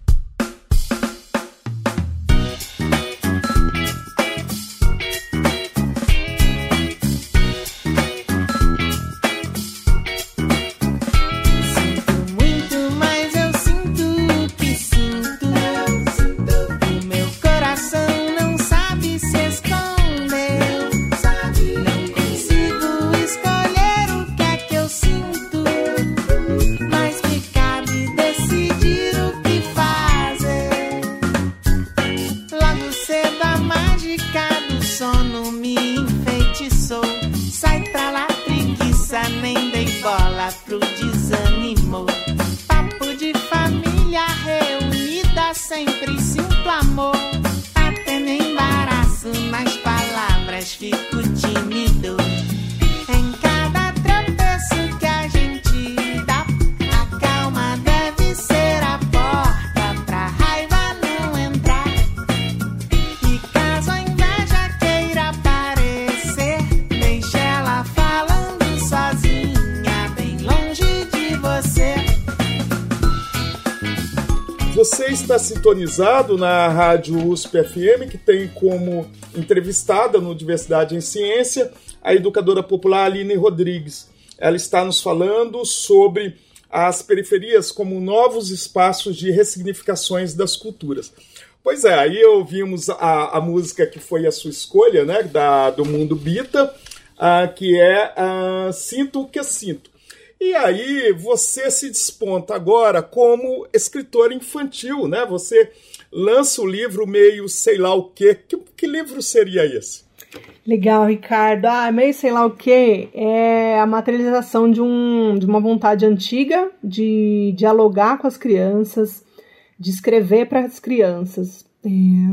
Você está sintonizado na Rádio U S P F M, que tem como entrevistada no Diversidade em Ciência a educadora popular Aline Rodrigues. Ela está nos falando sobre as periferias como novos espaços de ressignificações das culturas. Pois é, aí ouvimos a, a música que foi a sua escolha, né, da, do Mundo Bita, uh, que é uh, Sinto o que eu sinto. E aí você se desponta agora como escritora infantil, né? Você lança o livro meio sei lá o quê. Que, que livro seria esse? Legal, Ricardo. Ah, meio sei lá o quê é a materialização de, um, de uma vontade antiga de dialogar com as crianças, de escrever para as crianças. É,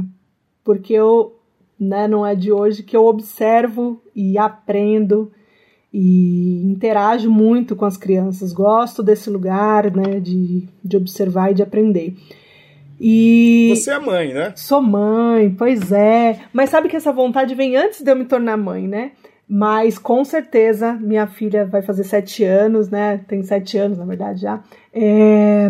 porque eu, né, não é de hoje que eu observo e aprendo e interajo muito com as crianças, gosto desse lugar, né, de, de observar e de aprender. E você é mãe, né? Sou mãe, pois é. Mas sabe que essa vontade vem antes de eu me tornar mãe, né? Mas com certeza minha filha vai fazer sete anos, né? Tem sete anos, na verdade, já. É,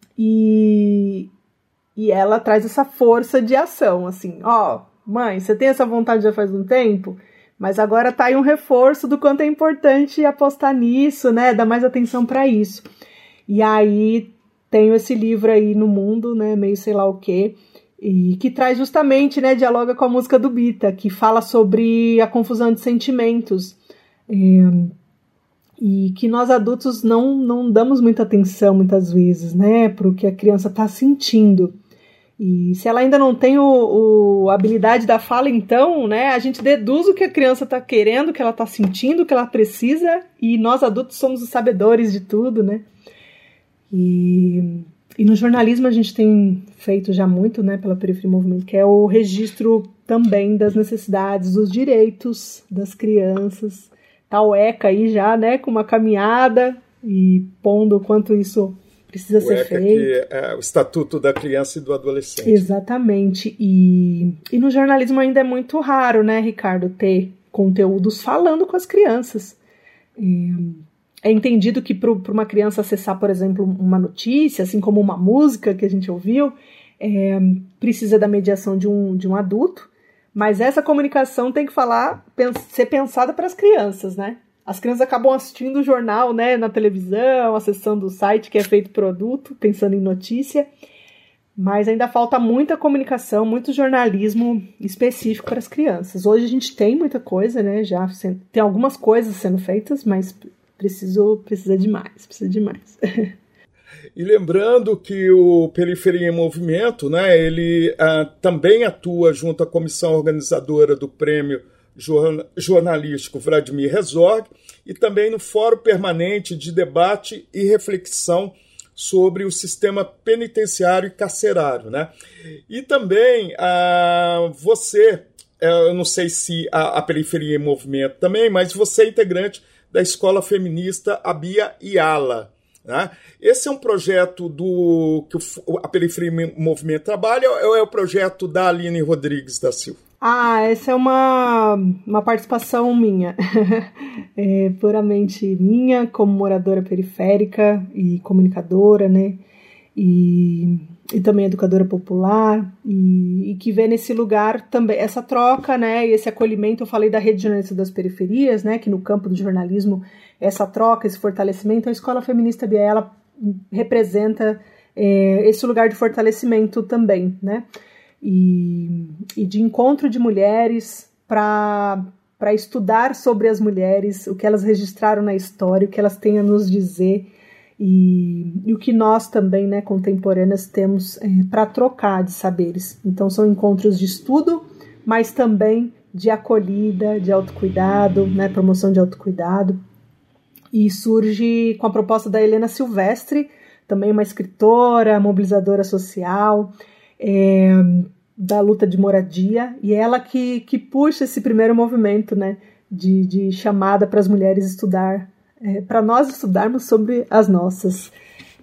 e, e ela traz essa força de ação, assim. Ó, mãe, você tem essa vontade já faz um tempo? Mas agora tá aí um reforço do quanto é importante apostar nisso, né? Dar mais atenção para isso. E aí tenho esse livro aí no mundo, né? Meio sei lá o quê. E que traz justamente, né? Dialoga com a música do Bita, que fala sobre a confusão de sentimentos. É, e que nós adultos não, não damos muita atenção muitas vezes, né? Pro que a criança tá sentindo. E se ela ainda não tem o, o, a habilidade da fala, então, né, a gente deduz o que a criança está querendo, o que ela está sentindo, o que ela precisa, e nós adultos somos os sabedores de tudo, né? E, e no jornalismo a gente tem feito já muito, né, pela Periferia em Movimento, que é o registro também das necessidades, dos direitos das crianças. Tá o ECA aí já, né, com uma caminhada e pondo o quanto isso precisa o ser ECA, feito. Que é o Estatuto da Criança e do Adolescente. Exatamente. E, e no jornalismo ainda é muito raro, né, Ricardo, ter conteúdos falando com as crianças. É, é entendido que para uma criança acessar, por exemplo, uma notícia, assim como uma música que a gente ouviu, é, precisa da mediação de um, de um adulto, mas essa comunicação tem que falar, ser pensada para as crianças, né? As crianças acabam assistindo o jornal, né, na televisão, acessando o site que é feito produto, pensando em notícia, mas ainda falta muita comunicação, muito jornalismo específico para as crianças. Hoje a gente tem muita coisa, né, já tem algumas coisas sendo feitas, mas preciso, precisa de mais, precisa de mais. E lembrando que o Periferia em Movimento, né, ele ah, também atua junto à comissão organizadora do Prêmio Jornalístico Vladimir Herzog e também no Fórum Permanente de Debate e Reflexão sobre o Sistema Penitenciário e Carcerário, né? E também ah, você, eu não sei se a, a Periferia em Movimento também, mas você é integrante da Escola Feminista Abia Yala, né? Esse é um projeto do que a Periferia em Movimento trabalha ou é o projeto da Aline Rodrigues da Silva? Ah, essa é uma, uma participação minha, é puramente minha, como moradora periférica e comunicadora, né, e, e também educadora popular, e, e que vê nesse lugar também essa troca, né, e esse acolhimento. Eu falei da Rede Jornalista das Periferias, né, que no campo do jornalismo, essa troca, esse fortalecimento, a Escola Feminista Abia Yala representa é, esse lugar de fortalecimento também, né, E, e de encontro de mulheres para para estudar sobre as mulheres, o que elas registraram na história, o que elas têm a nos dizer e, e o que nós também, né, contemporâneas, temos é, para trocar de saberes. Então são encontros de estudo, mas também de acolhida, de autocuidado, né, promoção de autocuidado. E surge com a proposta da Helena Silvestre, também uma escritora, mobilizadora social, É, da luta de moradia, e ela que, que puxa esse primeiro movimento, né, de, de chamada para as mulheres estudar, é, para nós estudarmos sobre as nossas.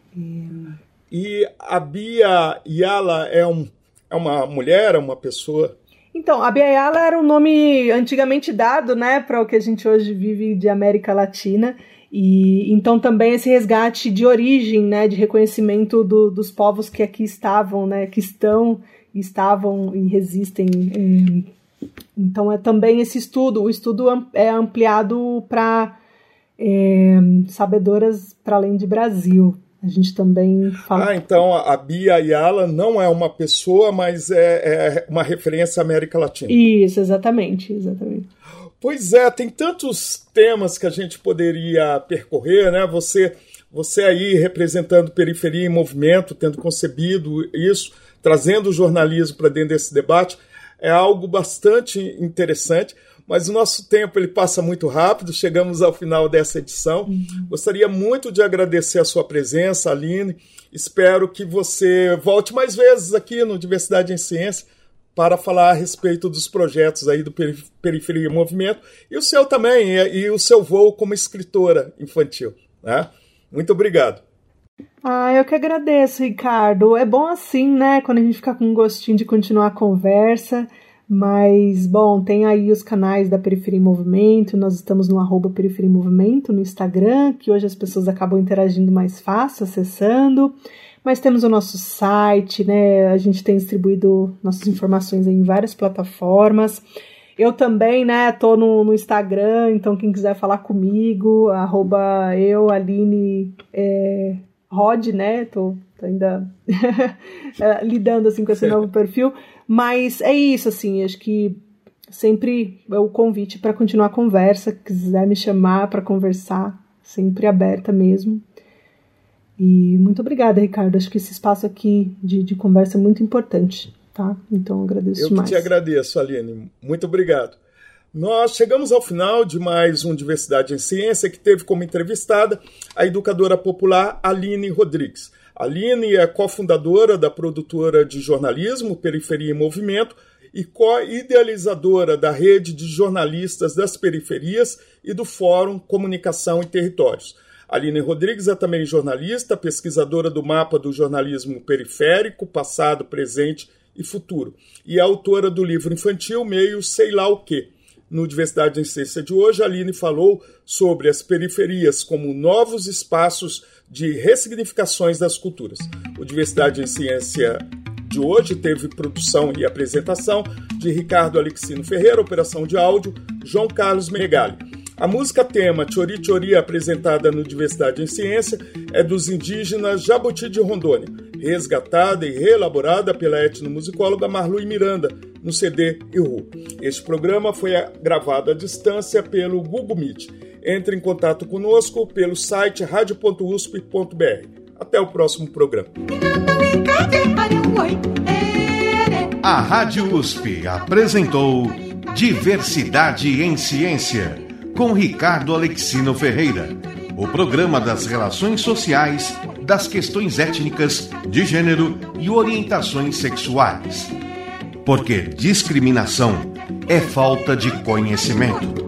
E a Abia Yala é, um, é uma mulher, é uma pessoa? Então, a Abia Yala era um nome antigamente dado, né, para o que a gente hoje vive de América Latina. E então também esse resgate de origem, né, de reconhecimento do, dos povos que aqui estavam, né, que estão, estavam e resistem. É, então é também esse estudo, o estudo é ampliado para é, sabedoras para além de Brasil. A gente também fala... Ah, então a Abia Yala não é uma pessoa, mas é, é uma referência à América Latina. Isso, exatamente, exatamente. Pois é, tem tantos temas que a gente poderia percorrer, né? Você, você aí representando Periferia em Movimento, tendo concebido isso, trazendo o jornalismo para dentro desse debate, é algo bastante interessante, mas o nosso tempo ele passa muito rápido, chegamos ao final dessa edição. Uhum. Gostaria muito de agradecer a sua presença, Aline, espero que você volte mais vezes aqui no Diversidade em Ciência, para falar a respeito dos projetos aí do Periferia em Movimento, e o seu também, e, e o seu voo como escritora infantil, né? Muito obrigado. Ah, eu que agradeço, Ricardo. É bom assim, né, quando a gente fica com um gostinho de continuar a conversa, mas, bom, tem aí os canais da Periferia em Movimento, nós estamos no arroba Periferia em Movimento, no Instagram, que hoje as pessoas acabam interagindo mais fácil, acessando. Mas temos o nosso site, né? A gente tem distribuído nossas informações em várias plataformas. Eu também, né, tô no, no Instagram, então quem quiser falar comigo, arroba eu, Aline é, Rod, né? Tô, tô ainda lidando assim com esse novo perfil. Mas é isso, assim, acho que sempre é o convite para continuar a conversa. Quiser me chamar para conversar, sempre aberta mesmo. E muito obrigada, Ricardo. Acho que esse espaço aqui de, de conversa é muito importante, tá? Então, agradeço eu demais. Eu que te agradeço, Aline. Muito obrigado. Nós chegamos ao final de mais um Diversidade em Ciência, que teve como entrevistada a educadora popular Aline Rodrigues. A Aline é cofundadora da produtora de jornalismo Periferia em Movimento e co-idealizadora da Rede de Jornalistas das Periferias e do Fórum Comunicação e Territórios. Aline Rodrigues é também jornalista, pesquisadora do mapa do jornalismo periférico, passado, presente e futuro, e é autora do livro infantil Meio Sei Lá O Quê. No Diversidade em Ciência de hoje, a Aline falou sobre as periferias como novos espaços de ressignificações das culturas. O Diversidade em Ciência de hoje teve produção e apresentação de Ricardo Alexino Ferreira, operação de áudio, João Carlos Megali. A música tema Chori Chori, apresentada no Diversidade em Ciência, é dos indígenas Jabuti de Rondônia, resgatada e reelaborada pela etnomusicóloga Marlui Miranda, no C D Iru. Este programa foi gravado à distância pelo Google Meet. Entre em contato conosco pelo site radio ponto u s p ponto b r. Até o próximo programa. A Rádio U S P apresentou Diversidade em Ciência, com Ricardo Alexino Ferreira, o programa das relações sociais, das questões étnicas, de gênero e orientações sexuais. Porque discriminação é falta de conhecimento.